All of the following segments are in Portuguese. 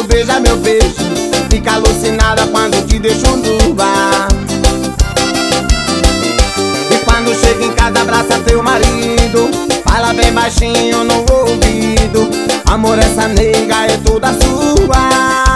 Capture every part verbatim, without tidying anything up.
beija meu beijo. Fica alucinada quando te deixo no bar. E quando chega em casa abraça teu marido, fala bem baixinho no ouvido: amor, essa nega é toda sua.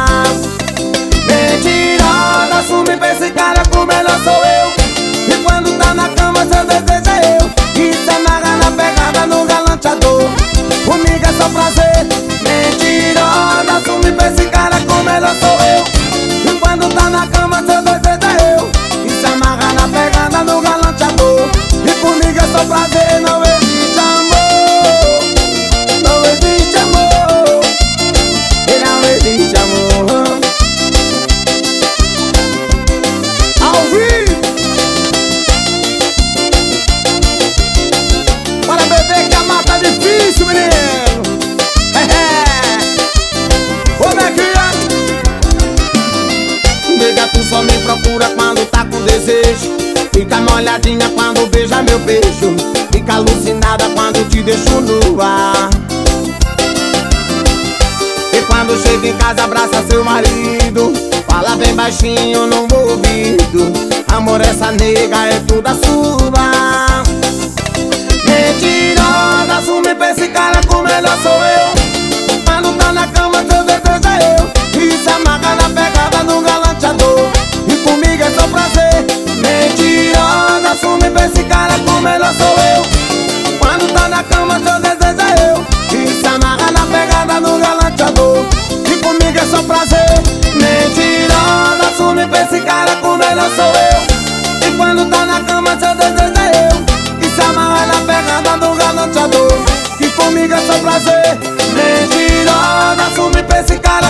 Mentirosa, assume pra esse cara que o melhor sou eu. E quando tá na cama seu desejo é eu. E se amarra na pegada no galanteador, comigo é só prazer. Mentirosa, assume pra esse cara que o melhor sou eu. E quando tá na cama seu desejo é eu. E se amarra na pegada no galanteador, e comigo é só prazer. Não existe amor, não existe amor, e não existe amor. Ao vivo, bora beber que a mata é difícil, menino. É, é. Como é que é? Nega, tu só me procura quando tá com desejo. Fica molhadinha quando beija meu beijo. Fica alucinada quando te deixo no ar. E quando chega em casa abraça seu marido, fala bem baixinho no ouvido: amor, essa nega é toda sua. Mentirosa, assume pra esse cara que o melhor sou eu. Quando tá na cama seu desejo é eu. E se amarra na pegada no galanteador, e comigo é só prazer. Mentirosa, assume pra esse cara que o melhor sou eu. Quando tá na cama seu desejo é eu. E se amarra na pegada no galanteador, e comigo é só prazer. Mentirosa, assume pra esse cara que o melhor sou eu. E quando tá na cama seu desejo é eu. E se amarra na pegada do galanteador, e comigo é só prazer. Mentirosa, assume pra esse cara